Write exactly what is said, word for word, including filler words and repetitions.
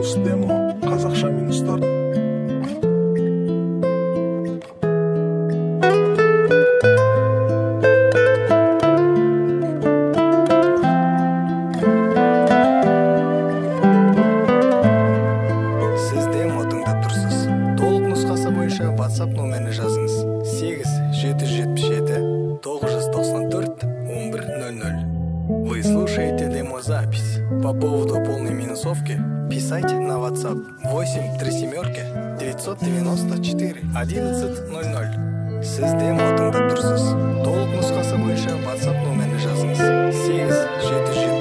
минус демо қазақша минустар. Сіз демо тыңдап тұрсыз. Толық нұсқасы бойынша WhatsApp номеріне жазыңыз: сегіз жеті жүз жетпіс жеті тоғыз жүз тоқсан төрт он бір ноль ноль. Вы слушаете демозапись. По поводу полной минусовки писайте на WhatsApp восемь три семерки девятьсот девяносто четыре одиннадцать ноль ноль. Сіз демо тыңдап тұрсыз. Толық нұсқасы бойынша WhatsApp номеріне жазыңыз: сегіз жеті жүз